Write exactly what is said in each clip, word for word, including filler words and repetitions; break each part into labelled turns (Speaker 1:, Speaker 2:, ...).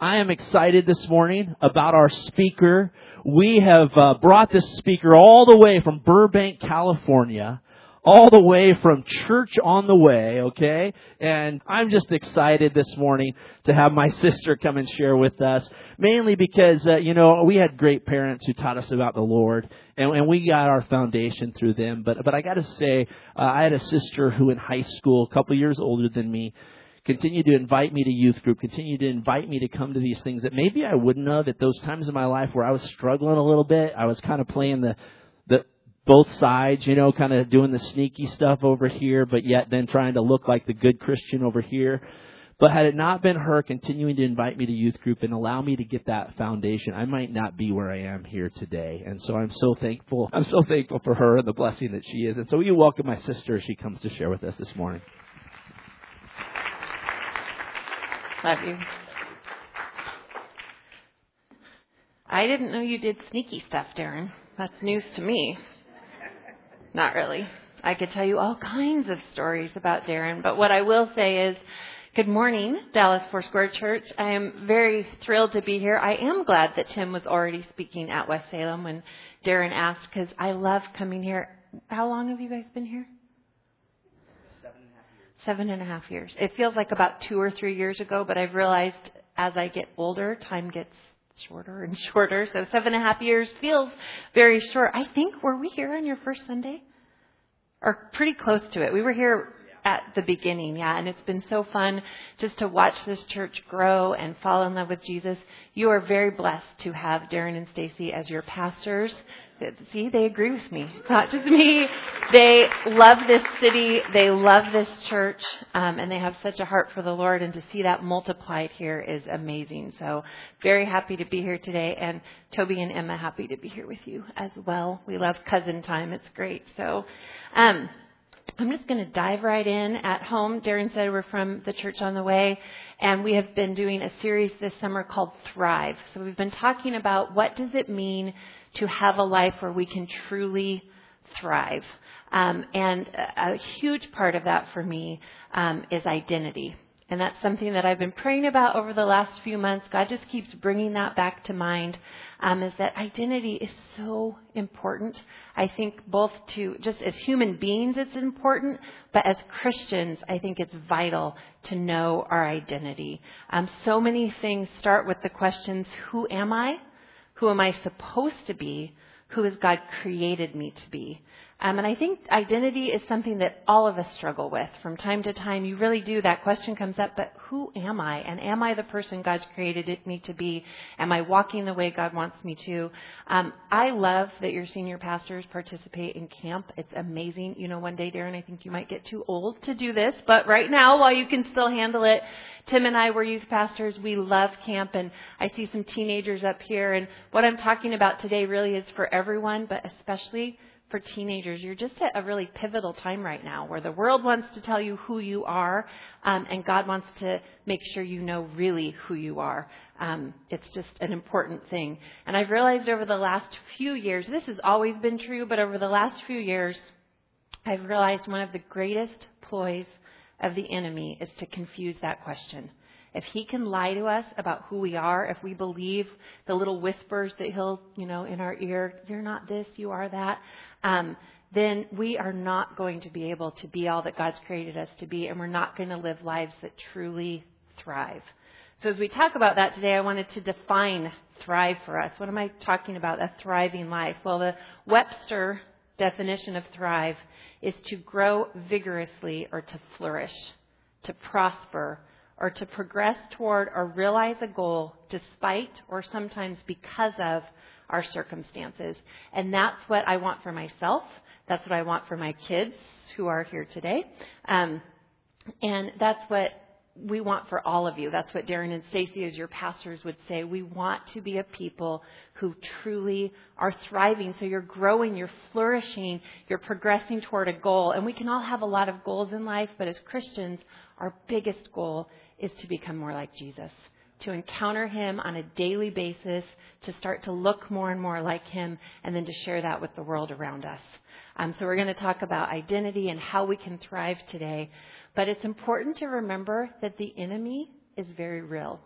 Speaker 1: I am excited this morning about our speaker. We have uh, brought this speaker all the way from Burbank, California, all the way from Church on the Way, okay? And I'm just excited this morning to have my sister come and share with us, mainly because, uh, you know, we had great parents who taught us about the Lord, and, and we got our foundation through them. But, but I got to say, uh, I had a sister who in high school, a couple years older than me, continue to invite me to youth group, continue to invite me to come to these things that maybe I wouldn't have at those times in my life where I was struggling a little bit. I was kind of playing the, the both sides, you know, kind of doing the sneaky stuff over here, but yet then trying to look like the good Christian over here. But had it not been her continuing to invite me to youth group and allow me to get that foundation, I might not be where I am here today. And so I'm so thankful. I'm so thankful for her and the blessing that she is. And so will you welcome my sister as she comes to share with us this morning.
Speaker 2: Love you. I didn't know you did sneaky stuff, Darren. That's news to me. Not really. I could tell you all kinds of stories about Darren, but what I will say is, good morning, Dallas Foursquare Church. I am very thrilled to be here. I am glad that Tim was already speaking at West Salem when Darren asked, because I love coming here. How long have you guys been here? Seven and a half years. It feels like about two or three years ago, but I've realized as I get older, time gets shorter and shorter. So seven and a half years feels very short. I think, were we here on your first Sunday? Or pretty close to it. We were here at the beginning, yeah, and it's been so fun just to watch this church grow and fall in love with Jesus. You are very blessed to have Darren and Stacy as your pastors. See, they agree with me. It's not just me. They love this city. They love this church. Um, and they have such a heart for the Lord. And to see that multiplied here is amazing. So very happy to be here today. And Toby and Emma, happy to be here with you as well. We love cousin time. It's great. So um, I'm just going to dive right in. At home, Darren said we're from the Church on the Way. And we have been doing a series this summer called Thrive. So we've been talking about what does it mean to have a life where we can truly thrive. Um, and a, a huge part of that for me um, is identity. And that's something that I've been praying about over the last few months. God just keeps bringing that back to mind, um, is that identity is so important. I think both to, just as human beings, it's important, but as Christians, I think it's vital to know our identity. Um, so many things start with the questions, who am I? Who am I supposed to be? Who has God created me to be? Um, and I think identity is something that all of us struggle with. From time to time, you really do. That question comes up, but who am I? And am I the person God's created me to be? Am I walking the way God wants me to? Um, I love that your senior pastors participate in camp. It's amazing. You know, one day, Darren, I think you might get too old to do this, but right now, while you can still handle it, Tim and I were youth pastors. We love camp, and I see some teenagers up here. And what I'm talking about today really is for everyone, but especially for teenagers. You're just at a really pivotal time right now where the world wants to tell you who you are, um, and God wants to make sure you know really who you are. Um, it's just an important thing. And I've realized over the last few years, this has always been true, but over the last few years, I've realized one of the greatest ploys of the enemy is to confuse that question. If he can lie to us about who we are, if we believe the little whispers that he'll, you know, in our ear, you're not this, you are that, um, then we are not going to be able to be all that God's created us to be, and we're not going to live lives that truly thrive. So as we talk about that today, I wanted to define thrive for us. What am I talking about? A thriving life. Well, the Webster definition of thrive is to grow vigorously or to flourish, to prosper, or to progress toward or realize a goal despite or sometimes because of our circumstances. And that's what I want for myself. That's what I want for my kids who are here today. Um, and that's what we want for all of you. That's what Darren and Stacy, as your pastors, would say. We want to be a people who truly are thriving. So you're growing, you're flourishing, you're progressing toward a goal. And we can all have a lot of goals in life, but as Christians, our biggest goal is to become more like Jesus, to encounter him on a daily basis, to start to look more and more like him, and then to share that with the world around us. Um, so we're going to talk about identity and how we can thrive today. But it's important to remember that the enemy is very real.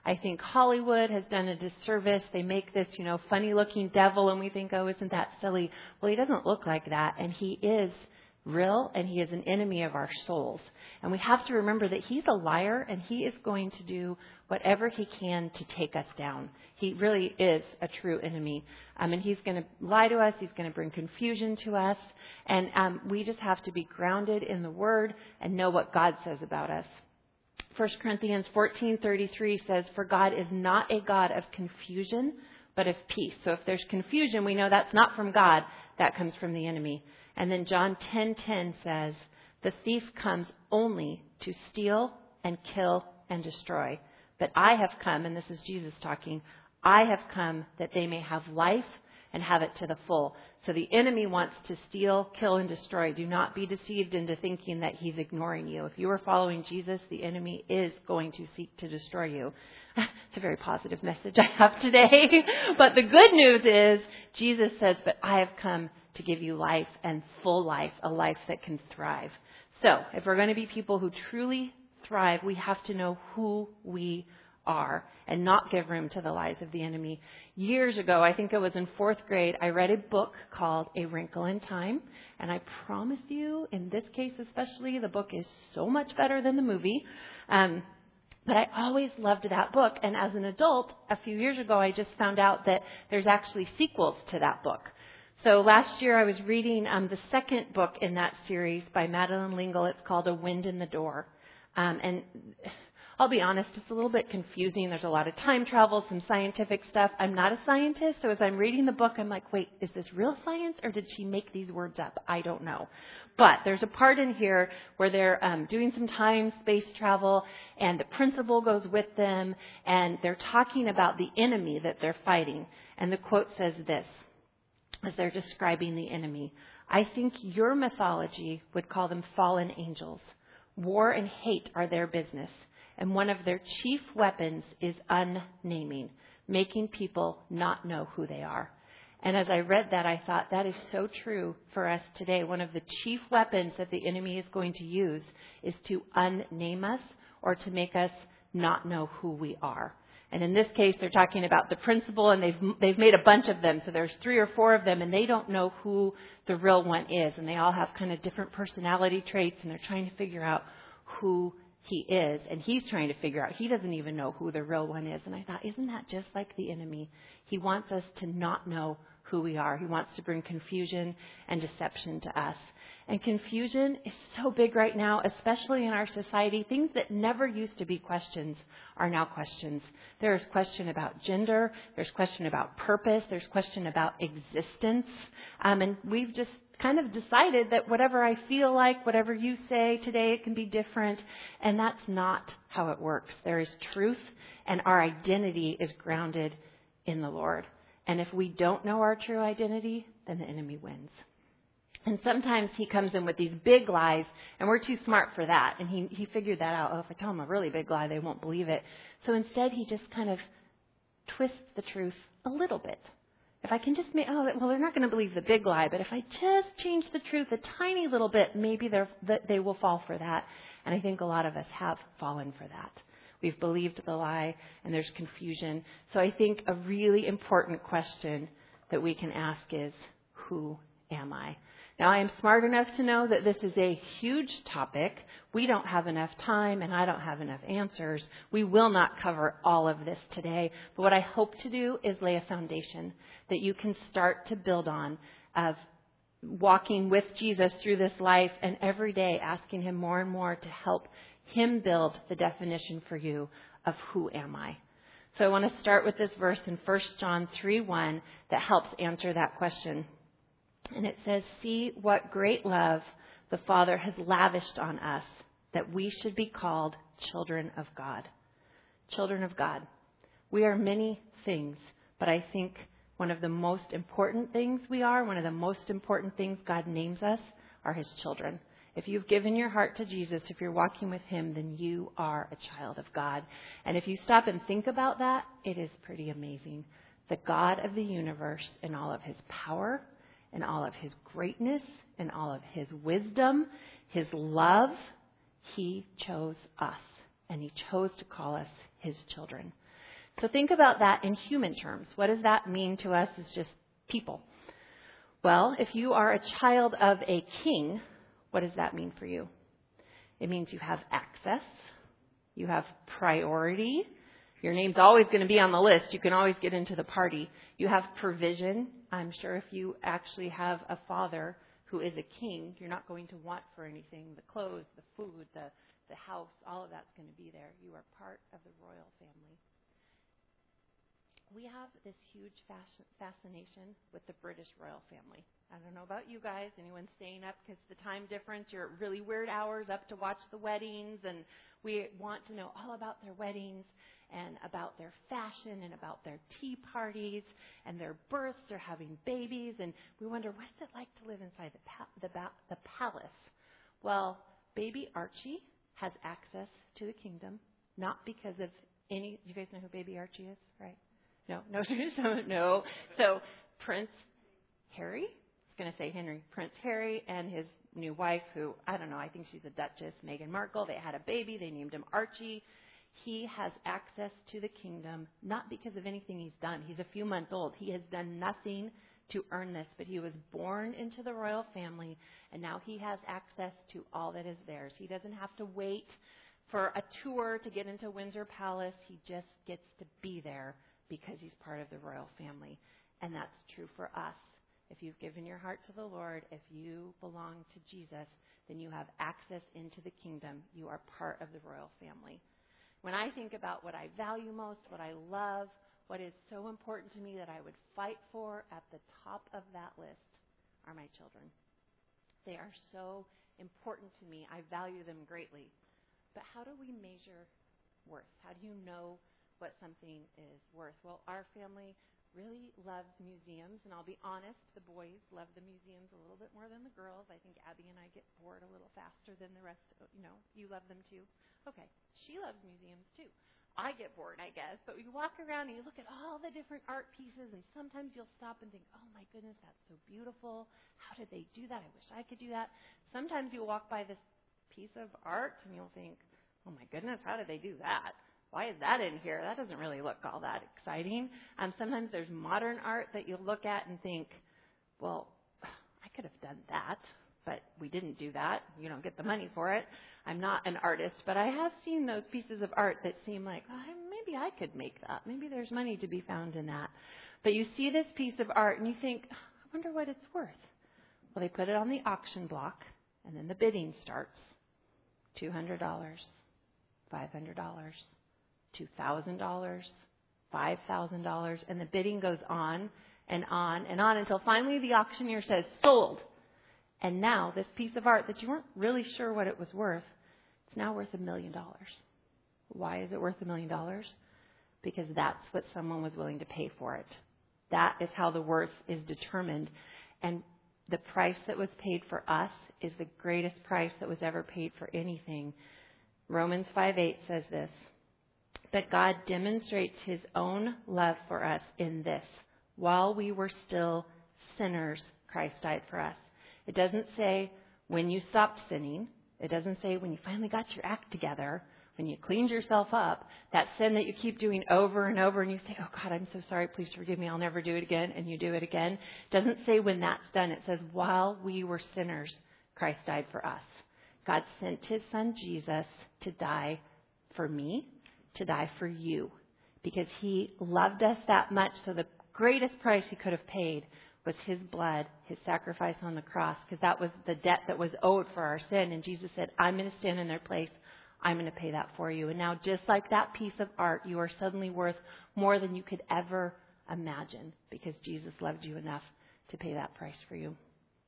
Speaker 2: I think Hollywood has done a disservice. They make this, you know, funny looking devil and we think, oh, isn't that silly? Well, he doesn't look like that, and he is real, and he is an enemy of our souls. And we have to remember that he's a liar, and he is going to do whatever he can to take us down. He really is a true enemy. Um, and he's going to lie to us. He's going to bring confusion to us. And um, we just have to be grounded in the Word and know what God says about us. First Corinthians fourteen thirty-three says, "For God is not a God of confusion, but of peace." So if there's confusion, we know that's not from God. That comes from the enemy. And then John ten ten says, "The thief comes only to steal and kill and destroy. But I have come," and this is Jesus talking, "I have come that they may have life and have it to the full." So the enemy wants to steal, kill, and destroy. Do not be deceived into thinking that he's ignoring you. If you are following Jesus, the enemy is going to seek to destroy you. It's a very positive message I have today. But the good news is Jesus says, "But I have come to give you life, and full life, a life that can thrive." So if we're going to be people who truly thrive, we have to know who we are and not give room to the lies of the enemy. Years ago, I think it was in fourth grade, I read a book called A Wrinkle in Time. And I promise you, in this case especially, the book is so much better than the movie. Um, but I always loved that book. And as an adult, a few years ago, I just found out that there's actually sequels to that book. So last year I was reading um, the second book in that series by Madeleine L'Engle. It's called A Wind in the Door. Um, and I'll be honest, it's a little bit confusing. There's a lot of time travel, some scientific stuff. I'm not a scientist, so as I'm reading the book, I'm like, wait, is this real science or did she make these words up? I don't know. But there's a part in here where they're um, doing some time space travel, and the principal goes with them, and they're talking about the enemy that they're fighting. And the quote says this, as they're describing the enemy: "I think your mythology would call them fallen angels. War and hate are their business, and one of their chief weapons is unnaming, making people not know who they are." And as I read that, I thought that is so true for us today. One of the chief weapons that the enemy is going to use is to unname us, or to make us not know who we are. And in this case, they're talking about the principal, and they've they've made a bunch of them. So there's three or four of them, and they don't know who the real one is. And they all have kind of different personality traits, and they're trying to figure out who he is. And he's trying to figure out, he doesn't even know who the real one is. And I thought, isn't that just like the enemy? He wants us to not know who we are. He wants to bring confusion and deception to us. And confusion is so big right now, especially in our society. Things that never used to be questions are now questions. There is question about gender. There's question about purpose. There's question about existence. Um, and we've just kind of decided that whatever I feel like, whatever you say today, it can be different. And that's not how it works. There is truth, and our identity is grounded in the Lord. And if we don't know our true identity, then the enemy wins. And sometimes he comes in with these big lies, and we're too smart for that. And he, he figured that out. Oh, if I tell them a really big lie, they won't believe it. So instead, he just kind of twists the truth a little bit. If I can just make, oh, well, they're not going to believe the big lie, but if I just change the truth a tiny little bit, maybe they're, they will fall for that. And I think a lot of us have fallen for that. We've believed the lie, and there's confusion. So I think a really important question that we can ask is, who am I? Now, I am smart enough to know that this is a huge topic. We don't have enough time, and I don't have enough answers. We will not cover all of this today. But what I hope to do is lay a foundation that you can start to build on, of walking with Jesus through this life, and every day asking him more and more to help him build the definition for you of who am I. So I want to start with this verse in First John three one that helps answer that question. And it says, "See what great love the Father has lavished on us, that we should be called children of God." Children of God. We are many things, but I think one of the most important things we are, one of the most important things God names us, are his children. If you've given your heart to Jesus, if you're walking with him, then you are a child of God. And if you stop and think about that, it is pretty amazing. The God of the universe, in all of his power, in all of his greatness, in all of his wisdom, his love, he chose us, and he chose to call us his children. So think about that in human terms. What does that mean to us as just people? Well, if you are a child of a king, what does that mean for you? It means you have access. You have priority. Your name's always going to be on the list. You can always get into the party. You have provision. I'm sure if you actually have a father who is a king, you're not going to want for anything. The clothes, the food, the, the house, all of that's going to be there. You are part of the royal family. We have this huge fasc- fascination with the British royal family. I don't know about you guys. Anyone staying up because the time difference? You're at really weird hours up to watch the weddings, and we want to know all about their weddings and about their fashion and about their tea parties and their births or having babies. And we wonder, what's it like to live inside the, pa- the, ba- the palace? Well, baby Archie has access to the kingdom, not because of any... You guys know who baby Archie is, right? No, no, no. So Prince Harry, I was going to say Henry, Prince Harry and his new wife, who, I don't know, I think she's a Duchess, Meghan Markle. They had a baby. They named him Archie. He has access to the kingdom, not because of anything he's done. He's a few months old. He has done nothing to earn this, but he was born into the royal family, and now he has access to all that is theirs. He doesn't have to wait for a tour to get into Windsor Palace. He just gets to be there because he's part of the royal family. And that's true for us. If you've given your heart to the Lord, if you belong to Jesus, then you have access into the kingdom. You are part of the royal family. When I think about what I value most, what I love, what is so important to me that I would fight for, at the top of that list are my children. They are so important to me. I value them greatly. But how do we measure worth? How do you know what something is worth? Well, our family really loves museums, and I'll be honest, the boys love the museums a little bit more than the girls. I think Abby and I get bored a little faster than the rest. You know, you love them too. Okay, she loves museums too. I get bored, I guess, but you walk around and you look at all the different art pieces, and sometimes you'll stop and think, oh my goodness, that's so beautiful. How did they do that? I wish I could do that. Sometimes you'll walk by this piece of art and you'll think, oh my goodness, how did they do that? Why is that in here? That doesn't really look all that exciting. Um, sometimes there's modern art that you look at and think, well, I could have done that, but we didn't do that. You don't get the money for it. I'm not an artist, but I have seen those pieces of art that seem like, oh, maybe I could make that. Maybe there's money to be found in that. But you see this piece of art and you think, I wonder what it's worth. Well, they put it on the auction block, and then the bidding starts. two hundred dollars, five hundred dollars. two thousand dollars, five thousand dollars, and the bidding goes on and on and on until finally the auctioneer says, sold. And now this piece of art that you weren't really sure what it was worth, it's now worth a million dollars. Why is it worth a million dollars? Because that's what someone was willing to pay for it. That is how the worth is determined. And the price that was paid for us is the greatest price that was ever paid for anything. Romans five eight says this. But God demonstrates his own love for us in this. While we were still sinners, Christ died for us. It doesn't say when you stopped sinning. It doesn't say when you finally got your act together, when you cleaned yourself up, that sin that you keep doing over and over and you say, oh God, I'm so sorry, please forgive me, I'll never do it again, and you do it again. It doesn't say when that's done. It says while we were sinners, Christ died for us. God sent his son Jesus to die for me, to die for you, because he loved us that much. So the greatest price he could have paid was his blood, his sacrifice on the cross, because that was the debt that was owed for our sin. And Jesus said, I'm going to stand in their place. I'm going to pay that for you. And now, just like that piece of art, you are suddenly worth more than you could ever imagine, because Jesus loved you enough to pay that price for you.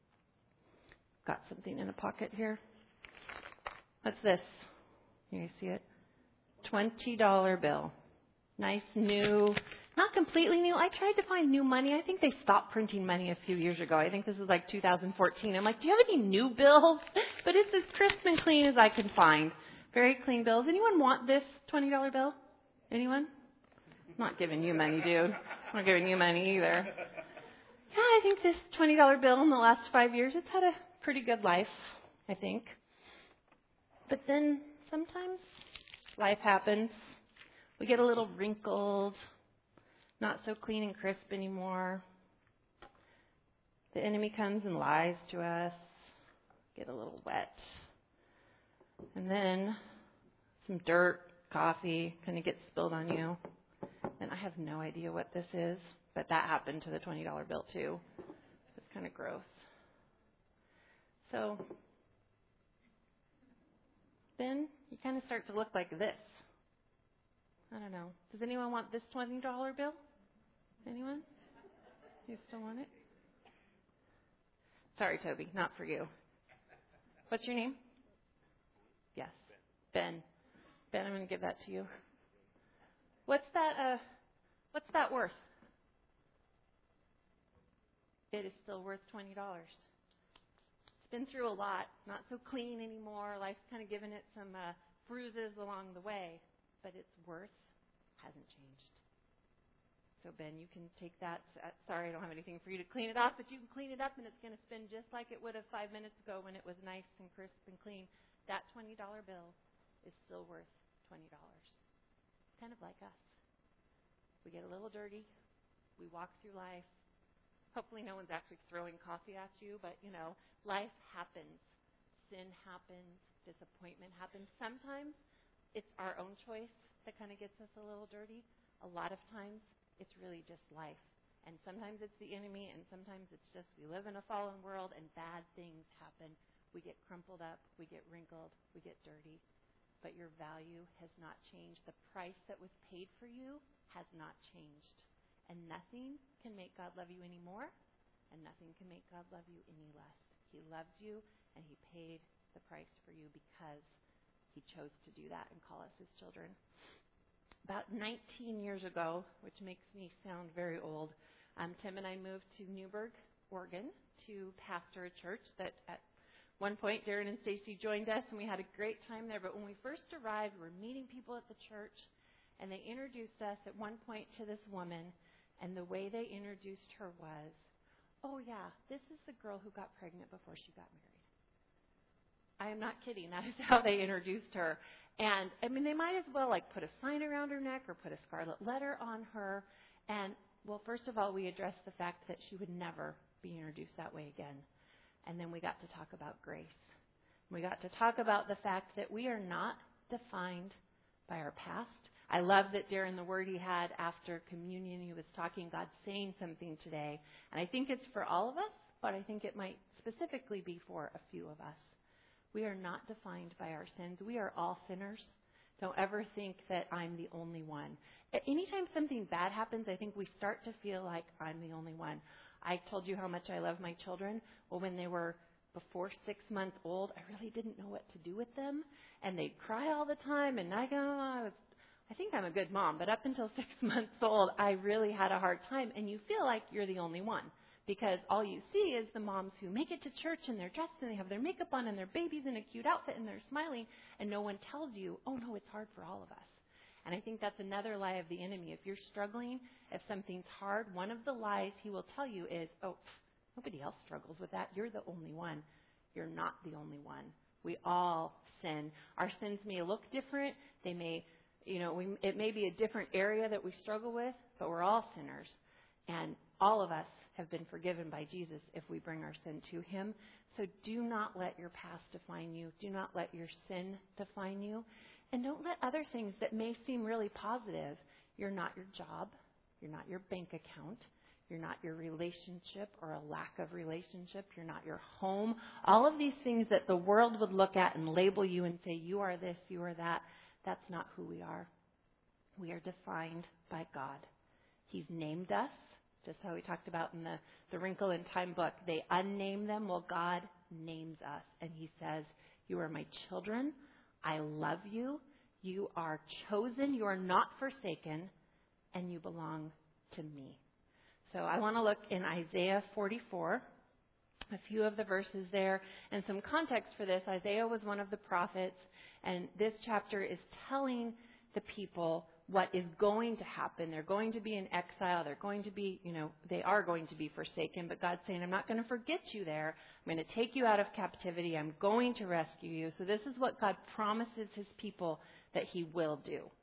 Speaker 2: Got something in a pocket here. What's this? You guys see it? twenty dollar bill. Nice, new, not completely new. I tried to find new money. I think they stopped printing money a few years ago. I think this was like two thousand fourteen. I'm like, do you have any new bills? But it's as crisp and clean as I can find. Very clean bills. Anyone want this twenty dollar bill? Anyone? I'm not giving you money, dude. I'm not giving you money either. Yeah, I think this twenty dollar bill in the last five years, it's had a pretty good life, I think. But then sometimes life happens. We get a little wrinkled, not so clean and crisp anymore. The enemy comes and lies to us, get a little wet. And then some dirt, coffee kind of gets spilled on you. And I have no idea what this is, but that happened to the twenty dollar bill too. It's kind of gross. So then you kind of start to look like this. I don't know. Does anyone want this twenty dollar bill? Anyone? You still want it? Sorry, Toby, not for you. What's your name? Yes, Ben. Ben, I'm going to give that to you. What's that? Uh, what's that worth? It is still worth twenty dollars. It's been through a lot. Not so clean anymore. Life's kind of given it some uh, bruises along the way, but its worth hasn't changed. So Ben, you can take that. Uh, sorry, I don't have anything for you to clean it off, but you can clean it up, and it's going to spin just like it would have five minutes ago when it was nice and crisp and clean. That twenty dollar bill is still worth twenty dollars. Kind of like us. We get a little dirty. We walk through life. Hopefully no one's actually throwing coffee at you, but, you know, life happens. Sin happens. Disappointment happens. Sometimes it's our own choice that kind of gets us a little dirty. A lot of times it's really just life. And sometimes it's the enemy, and sometimes it's just we live in a fallen world and bad things happen. We get crumpled up. We get wrinkled. We get dirty. But your value has not changed. The price that was paid for you has not changed. And nothing can make God love you any more, and nothing can make God love you any less. He loves you, and He paid the price for you because He chose to do that and call us His children. About nineteen years ago, which makes me sound very old, um, Tim and I moved to Newberg, Oregon, to pastor a church that at one point Darren and Stacy joined us, and we had a great time there. But when we first arrived, we were meeting people at the church, and they introduced us at one point to this woman. And the way they introduced her was, oh, yeah, this is the girl who got pregnant before she got married. I am not kidding. That is how they introduced her. And, I mean, they might as well, like, put a sign around her neck or put a scarlet letter on her. And, well, first of all, we addressed the fact that she would never be introduced that way again. And then we got to talk about grace. We got to talk about the fact that we are not defined by our past. I love that Darren, the word he had after communion, he was talking, God's saying something today. And I think it's for all of us, but I think it might specifically be for a few of us. We are not defined by our sins. We are all sinners. Don't ever think that I'm the only one. Anytime something bad happens, I think we start to feel like I'm the only one. I told you how much I love my children. Well, when they were before six months old, I really didn't know what to do with them. And they'd cry all the time, and I go, I was I think I'm a good mom, but up until six months old, I really had a hard time. And you feel like you're the only one because all you see is the moms who make it to church and they're dressed and they have their makeup on and their baby's in a cute outfit and they're smiling. And no one tells you, oh, no, it's hard for all of us. And I think that's another lie of the enemy. If you're struggling, if something's hard, one of the lies he will tell you is, oh, nobody else struggles with that. You're the only one. You're not the only one. We all sin. Our sins may look different. They may You know, we, it may be a different area that we struggle with, but we're all sinners. And all of us have been forgiven by Jesus if we bring our sin to Him. So do not let your past define you. Do not let your sin define you. And don't let other things that may seem really positive. You're not your job. You're not your bank account. You're not your relationship or a lack of relationship. You're not your home. All of these things that the world would look at and label you and say, you are this, you are that. That's not who we are. We are defined by God. He's named us, just how we talked about in the, the Wrinkle in Time book. They unname them. Well, God names us. And He says, you are my children. I love you. You are chosen. You are not forsaken. And you belong to me. So I want to look in Isaiah forty-four, a few of the verses there, and some context for this. Isaiah was one of the prophets, and this chapter is telling the people what is going to happen. They're going to be in exile. They're going to be, you know, they are going to be forsaken. But God's saying, I'm not going to forget you there. I'm going to take you out of captivity. I'm going to rescue you. So this is what God promises His people that He will do.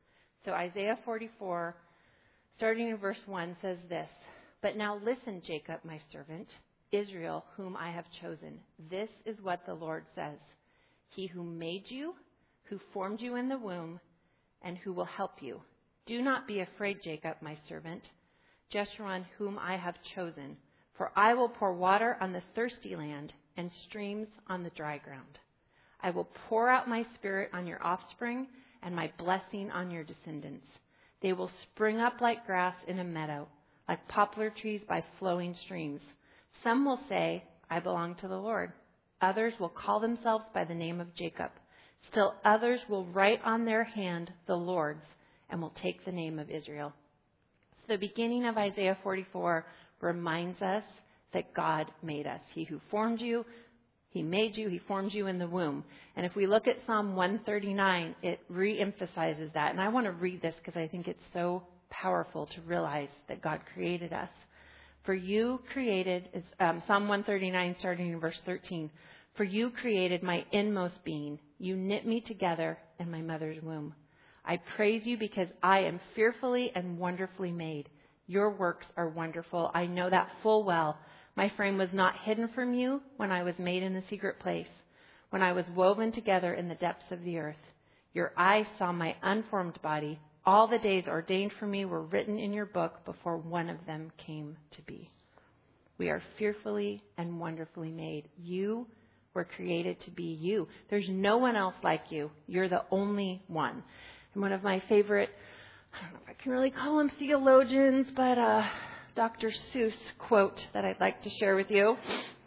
Speaker 2: So Isaiah forty-four, starting in verse one, says this, "But now listen, Jacob, my servant, Israel, whom I have chosen. This is what the Lord says. He who made you, who formed you in the womb, and who will help you. Do not be afraid, Jacob, my servant, Jeshurun, whom I have chosen. For I will pour water on the thirsty land and streams on the dry ground. I will pour out my spirit on your offspring and my blessing on your descendants. They will spring up like grass in a meadow, like poplar trees by flowing streams. Some will say, I belong to the Lord. Others will call themselves by the name of Jacob. Still others will write on their hand the Lord's and will take the name of Israel." So the beginning of Isaiah forty-four reminds us that God made us. He who formed you, He made you, He formed you in the womb. And if we look at Psalm one thirty-nine, it re-emphasizes that. And I want to read this because I think it's so powerful to realize that God created us. For you created, um, Psalm one thirty-nine starting in verse thirteen, "For you created my inmost being. You knit me together in my mother's womb. I praise you because I am fearfully and wonderfully made. Your works are wonderful. I know that full well. My frame was not hidden from you when I was made in the secret place, when I was woven together in the depths of the earth. Your eyes saw my unformed body. All the days ordained for me were written in your book before one of them came to be." We are fearfully and wonderfully made. You were created to be you. There's no one else like you. You're the only one. And one of my favorite, I don't know if I can really call them theologians, but uh, Doctor Seuss quote that I'd like to share with you.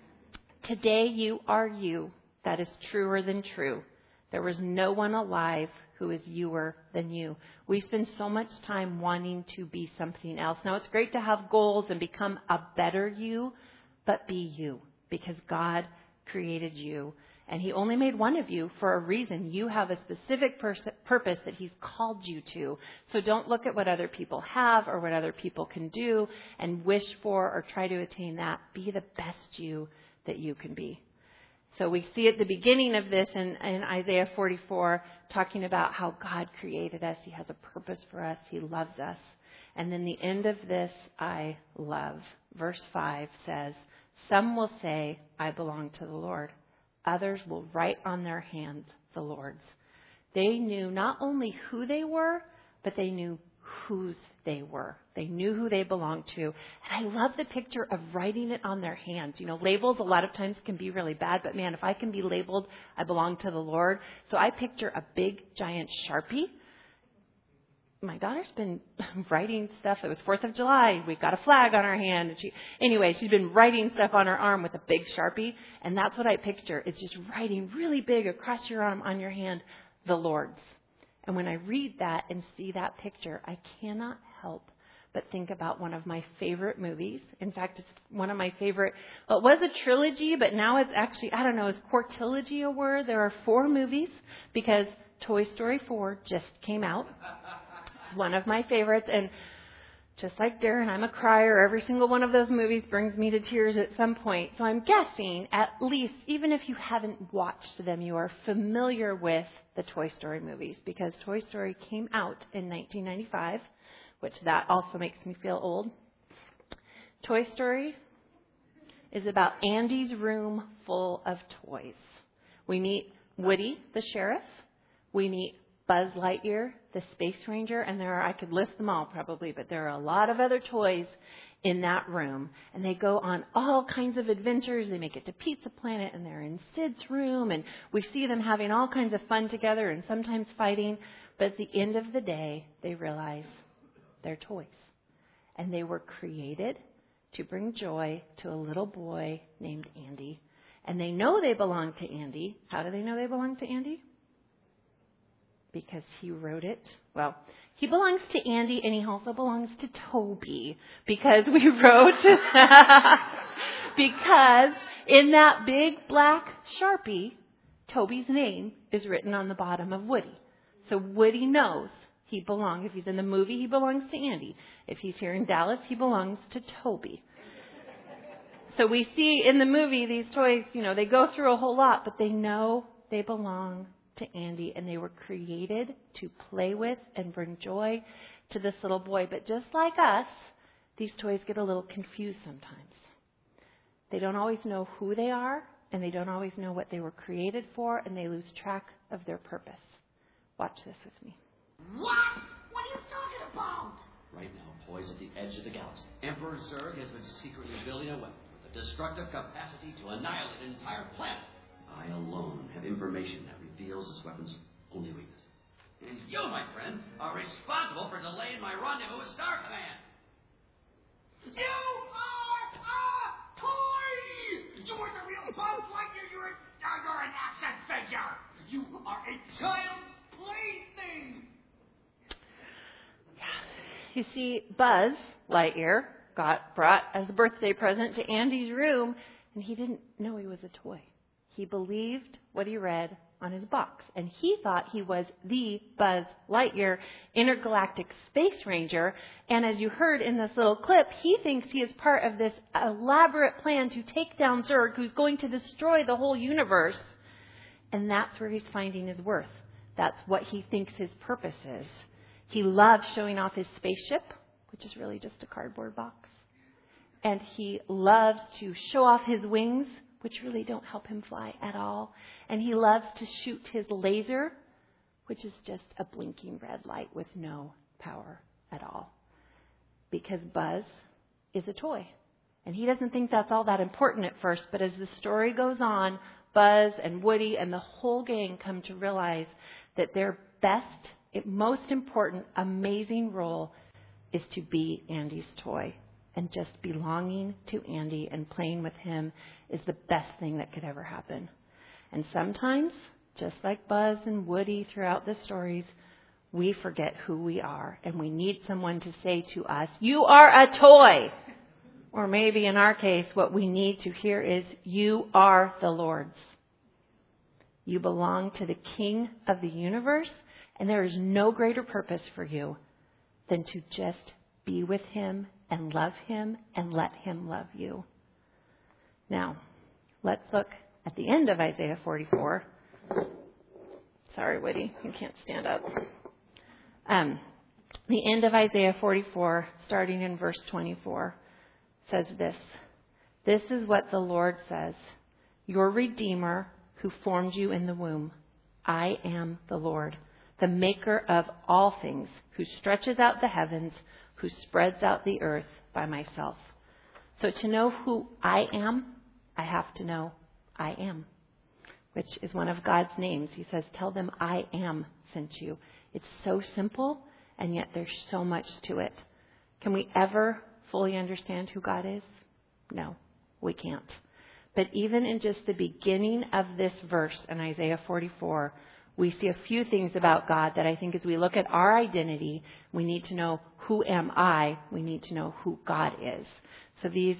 Speaker 2: "Today you are you. That is truer than true. There was no one alive who is youer than you." We spend so much time wanting to be something else. Now, it's great to have goals and become a better you, but be you, because God created you. And He only made one of you for a reason. You have a specific pers- purpose that He's called you to. So don't look at what other people have or what other people can do and wish for or try to attain that. Be the best you that you can be. So we see at the beginning of this in, in Isaiah forty-four, talking about how God created us. He has a purpose for us. He loves us. And then the end of this, I love. Verse five says, "Some will say, I belong to the Lord. Others will write on their hands the Lord's." They knew not only who they were, but they knew whose they were. They knew who they belonged to. And I love the picture of writing it on their hands. You know, labels a lot of times can be really bad, but man, if I can be labeled, I belong to the Lord. So I picture a big, giant Sharpie. My daughter's been writing stuff. It was fourth of July. We've got a flag on our hand. And she, anyway, she's been writing stuff on her arm with a big Sharpie. And that's what I picture. It's just writing really big across your arm on your hand, the Lord's. And when I read that and see that picture, I cannot help but think about one of my favorite movies. In fact, it's one of my favorite. Well, it was a trilogy, but now it's actually, I don't know, is Quartilogy a word? There are four movies because Toy Story four just came out. One of my favorites, and just like Darren, I'm a crier. Every single one of those movies brings me to tears at some point. So I'm guessing, at least, even if you haven't watched them, you are familiar with the Toy Story movies, because Toy Story came out in nineteen ninety-five, which that also makes me feel old. Toy Story is about Andy's room full of toys. We meet Woody, the sheriff. We meet Buzz Lightyear, the Space Ranger, and there are, I could list them all probably, but there are a lot of other toys in that room. And they go on all kinds of adventures. They make it to Pizza Planet, and they're in Sid's room, and we see them having all kinds of fun together and sometimes fighting. But at the end of the day, they realize they're toys. And they were created to bring joy to a little boy named Andy. And they know they belong to Andy. How do they know they belong to Andy? Because he wrote it. Well, he belongs to Andy, and he also belongs to Toby, because we wrote, because in that big black Sharpie, Toby's name is written on the bottom of Woody. So Woody knows he belongs. If he's in the movie, he belongs to Andy. If he's here in Dallas, he belongs to Toby. So we see in the movie these toys, you know, they go through a whole lot, but they know they belong to Andy, and they were created to play with and bring joy to this little boy. But just like us, these toys get a little confused sometimes. They don't always know who they are, and they don't always know what they were created for, and they lose track of their purpose. Watch this with me.
Speaker 3: What? What are you talking about?
Speaker 4: Right now, poised at the edge of the galaxy, Emperor Zurg has been secretly building a weapon with a destructive capacity to annihilate an entire planet. I alone have information that reveals this weapon's only weakness. And you, my friend, are responsible for delaying my rendezvous with Star Command.
Speaker 3: You are a toy! You are the real Buzz Lightyear. You're, uh, you're an action figure. You are a child plaything.
Speaker 2: You see, Buzz Lightyear got brought as a birthday present to Andy's room, and he didn't know he was a toy. He believed what he read on his box, and he thought he was the Buzz Lightyear, intergalactic space ranger. And as you heard in this little clip, he thinks he is part of this elaborate plan to take down Zurg, who's going to destroy the whole universe. And that's where he's finding his worth. That's what he thinks his purpose is. He loves showing off his spaceship, which is really just a cardboard box. And he loves to show off his wings, which really don't help him fly at all. And he loves to shoot his laser, which is just a blinking red light with no power at all. Because Buzz is a toy. And he doesn't think that's all that important at first, but as the story goes on, Buzz and Woody and the whole gang come to realize that their best, most important, amazing role is to be Andy's toy. And just belonging to Andy and playing with him is the best thing that could ever happen. And sometimes, just like Buzz and Woody throughout the stories, we forget who we are. And we need someone to say to us, "You are a toy." Or maybe in our case, what we need to hear is, "You are the Lord's." You belong to the King of the universe, and there is no greater purpose for you than to just be with him and love him and let him love you. Now, let's look at the end of Isaiah forty-four. Sorry, Woody, you can't stand up. Um, the end of Isaiah forty-four, starting in verse twenty-four, says this. This is what the Lord says, your Redeemer who formed you in the womb. I am the Lord, the maker of all things, who stretches out the heavens, who spreads out the earth by myself. So to know who I am, I have to know I am, which is one of God's names. He says, tell them I am sent you. It's so simple, and yet there's so much to it. Can we ever fully understand who God is? No, we can't. But even in just the beginning of this verse in Isaiah forty-four, we see a few things about God that I think as we look at our identity, we need to know who am I, we need to know who God is. So these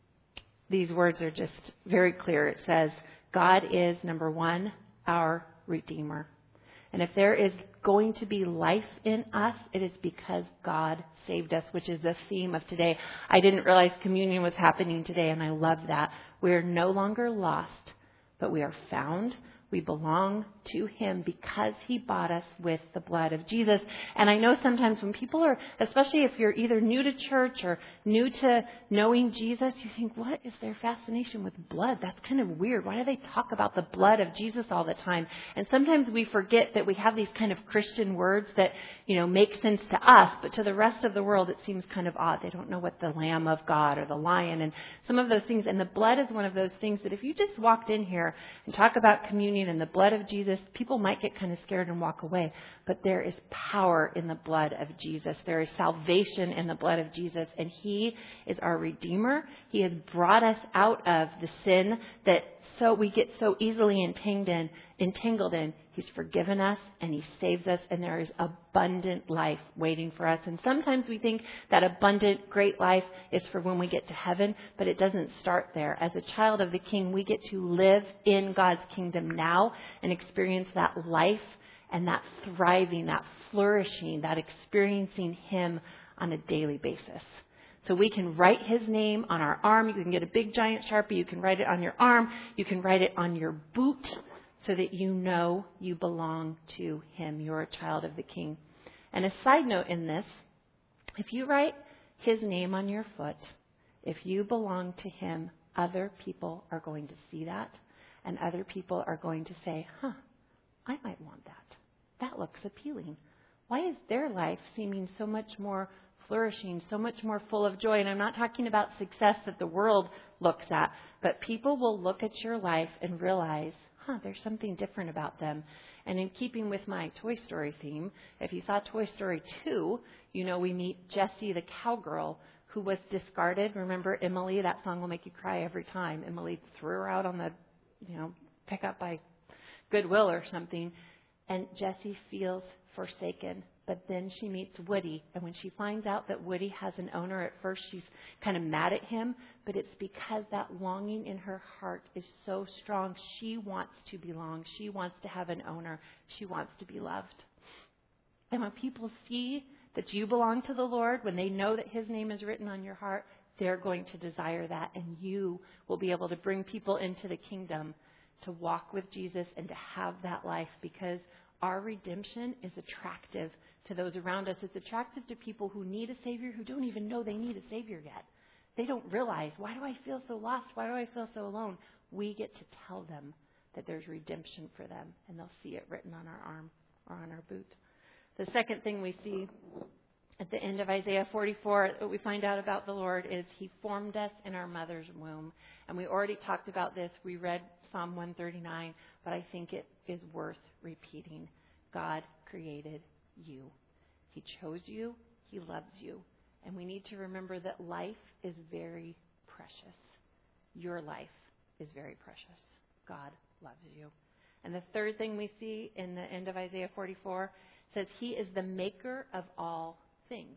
Speaker 2: these words are just very clear. It says, God is, number one, our Redeemer. And if there is going to be life in us, it is because God saved us, which is the theme of today. I didn't realize communion was happening today, and I love that. We are no longer lost, but we are found. We belong to him because he bought us with the blood of Jesus. And I know sometimes when people are, especially if you're either new to church or new to knowing Jesus, you think, what is their fascination with blood? That's kind of weird. Why do they talk about the blood of Jesus all the time? And sometimes we forget that we have these kind of Christian words that, you know, make sense to us, but to the rest of the world it seems kind of odd. They don't know what the Lamb of God or the lion and some of those things. And the blood is one of those things that if you just walked in here and talk about communion and the blood of Jesus, people might get kind of scared and walk away. But there is power in the blood of Jesus. There is salvation in the blood of Jesus. And he is our Redeemer. He has brought us out of the sin that so we get so easily entangled in. entangled in. He's forgiven us and he saves us, and there is abundant life waiting for us. And sometimes we think that abundant, great life is for when we get to heaven, but it doesn't start there. As a child of the King, we get to live in God's kingdom now and experience that life and that thriving, that flourishing, that experiencing him on a daily basis. So we can write his name on our arm. You can get a big giant Sharpie. You can write it on your arm. You can write it on your boot so that you know you belong to him. You're a child of the King. And a side note in this, if you write his name on your foot, if you belong to him, other people are going to see that, and other people are going to say, huh, I might want that. That looks appealing. Why is their life seeming so much more flourishing, so much more full of joy? And I'm not talking about success that the world looks at, but people will look at your life and realize, huh, there's something different about them. And in keeping with my Toy Story theme, if you saw Toy Story two, you know we meet Jessie the cowgirl who was discarded. Remember Emily? That song will make you cry every time. Emily threw her out on the, you know, pick up by Goodwill or something. And Jessie feels forsaken. But then she meets Woody. And when she finds out that Woody has an owner, at first she's kind of mad at him. But it's because that longing in her heart is so strong. She wants to belong. She wants to have an owner. She wants to be loved. And when people see that you belong to the Lord, when they know that his name is written on your heart, they're going to desire that. And you will be able to bring people into the kingdom to walk with Jesus and to have that life, because our redemption is attractive to those around us. It's attractive to people who need a Savior, who don't even know they need a Savior yet. They don't realize, why do I feel so lost? Why do I feel so alone? We get to tell them that there's redemption for them, and they'll see it written on our arm or on our boot. The second thing we see at the end of Isaiah forty-four, what we find out about the Lord is he formed us in our mother's womb. And we already talked about this. We read Psalm one thirty-nine, but I think it is worth repeating. God created you. He chose you. He loves you. And we need to remember that life is very precious. Your life is very precious. God loves you. And the third thing we see in the end of Isaiah forty-four says he is the maker of all things.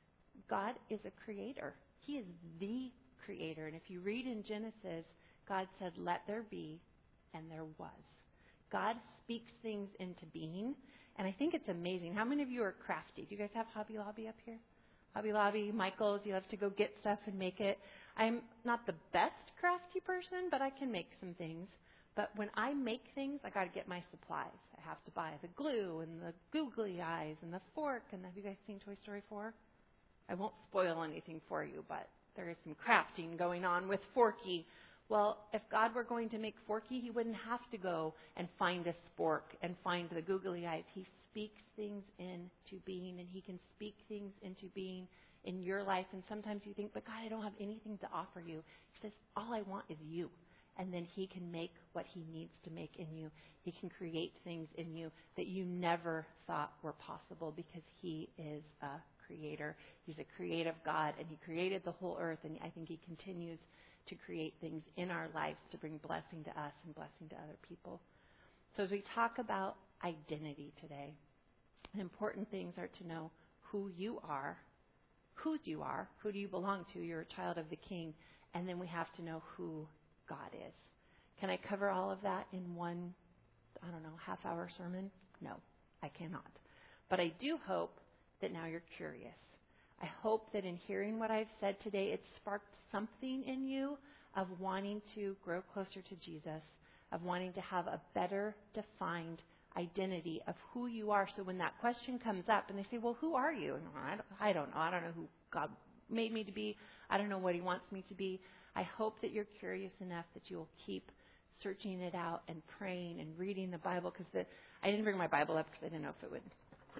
Speaker 2: God is a creator. He is the creator. And if you read in Genesis, God said, let there be, and there was. God speaks things into being. And I think it's amazing. How many of you are crafty? Do you guys have Hobby Lobby up here? Hobby Lobby, Michael's, you love to go get stuff and make it. I'm not the best crafty person, but I can make some things. But when I make things, I got to get my supplies. I have to buy the glue and the googly eyes and the fork. And have you guys seen Toy Story four? I won't spoil anything for you, but there is some crafting going on with Forky. Well, if God were going to make Forky, he wouldn't have to go and find a spork and find the googly eyes. He speaks things into being, and he can speak things into being in your life. And sometimes you think, but God, I don't have anything to offer you. He says, all I want is you. And then he can make what he needs to make in you. He can create things in you that you never thought were possible, because he is a creator. He's a creative God, and he created the whole earth, and I think he continues to create things in our lives to bring blessing to us and blessing to other people. So as we talk about identity today, the important things are to know who you are, whose you are, who do you belong to? You're a child of the King. And then we have to know who God is. Can I cover all of that in one, I don't know, half hour sermon? No, I cannot. But I do hope that now you're curious. I hope that in hearing what I've said today, it sparked something in you of wanting to grow closer to Jesus, of wanting to have a better defined identity of who you are. So when that question comes up and they say, well, who are you? And I don't, I don't know. I don't know who God made me to be. I don't know what he wants me to be. I hope that you're curious enough that you'll keep searching it out and praying and reading the Bible. Because I didn't bring my Bible up because I didn't know if it would.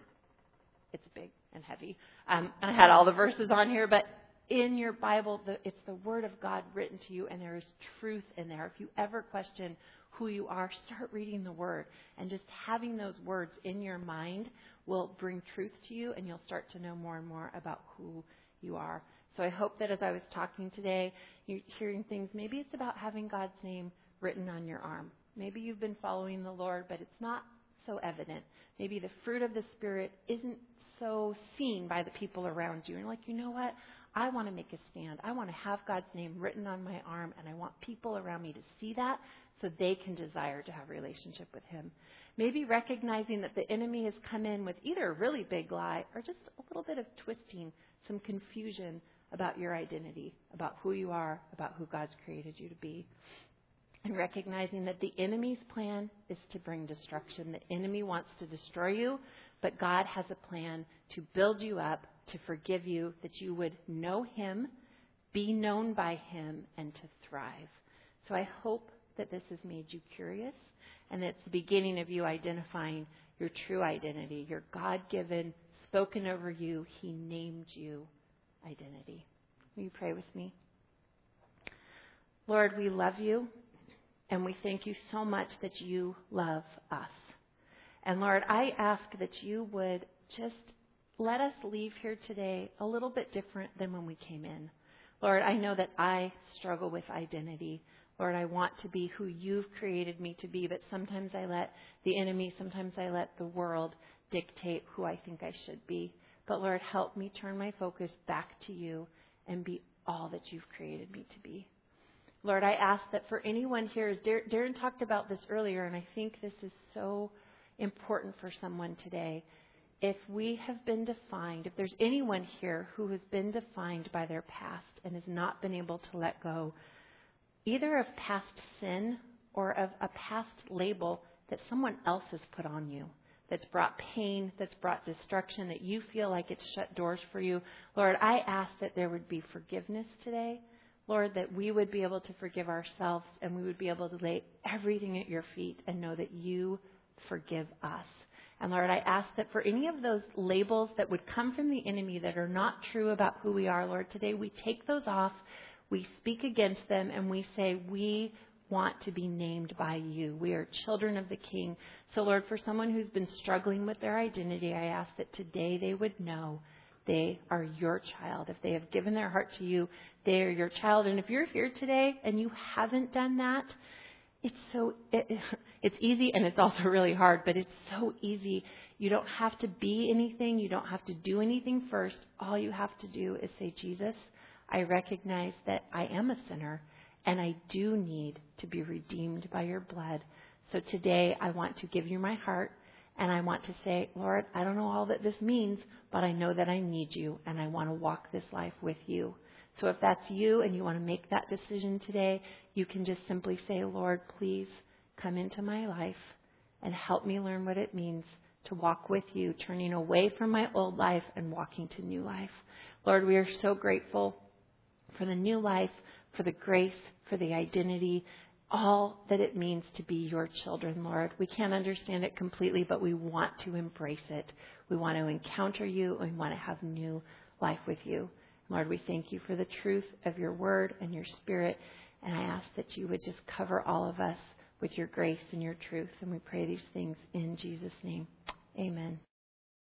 Speaker 2: It's big and heavy. Um, I had all the verses on here, but in your Bible, the, it's the Word of God written to you, and there is truth in there. If you ever question who you are, start reading the Word, and just having those words in your mind will bring truth to you, and you'll start to know more and more about who you are. So I hope that as I was talking today, you're hearing things. Maybe it's about having God's name written on your arm. Maybe you've been following the Lord, but it's not so evident. Maybe the fruit of the Spirit isn't so seen by the people around you. And you're like, you know what? I want to make a stand. I want to have God's name written on my arm, and I want people around me to see that so they can desire to have a relationship with him. Maybe recognizing that the enemy has come in with either a really big lie or just a little bit of twisting, some confusion about your identity, about who you are, about who God's created you to be. and recognizing that the enemy's plan is to bring destruction. The enemy wants to destroy you, but God has a plan to build you up, to forgive you, that you would know him, be known by him, and to thrive. So I hope that this has made you curious, and that it's the beginning of you identifying your true identity, your God-given, spoken over you, he named you identity. Will you pray with me? Lord, we love you, and we thank you so much that you love us. And Lord, I ask that you would just let us leave here today a little bit different than when we came in. Lord, I know that I struggle with identity. Lord, I want to be who you've created me to be, but sometimes I let the enemy, sometimes I let the world dictate who I think I should be. But Lord, help me turn my focus back to you and be all that you've created me to be. Lord, I ask that for anyone here, Darren talked about this earlier, and I think this is so important for someone today. If we have been defined, if there's anyone here who has been defined by their past and has not been able to let go, either of past sin or of a past label that someone else has put on you, that's brought pain, that's brought destruction, that you feel like it's shut doors for you. Lord, I ask that there would be forgiveness today. Lord, that we would be able to forgive ourselves and we would be able to lay everything at your feet and know that you forgive us. And Lord, I ask that for any of those labels that would come from the enemy that are not true about who we are, Lord, today we take those off. We speak against them and we say we want to be named by you. We are children of the King. So, Lord, for someone who's been struggling with their identity, I ask that today they would know they are your child. If they have given their heart to you, they are your child. And if you're here today and you haven't done that, it's so it, it's easy and it's also really hard, but it's so easy. You don't have to be anything. You don't have to do anything first. All you have to do is say, Jesus, I recognize that I am a sinner and I do need to be redeemed by your blood. So today I want to give you my heart and I want to say, Lord, I don't know all that this means, but I know that I need you and I want to walk this life with you. So if that's you and you want to make that decision today, you can just simply say, Lord, please come into my life and help me learn what it means to walk with you, turning away from my old life and walking to new life. Lord, we are so grateful for the new life, for the grace, for the identity, all that it means to be your children, Lord. We can't understand it completely, but we want to embrace it. We want to encounter you and we want to have new life with you. Lord, we thank you for the truth of your word and your spirit. And I ask that you would just cover all of us with your grace and your truth. And we pray these things in Jesus' name. Amen.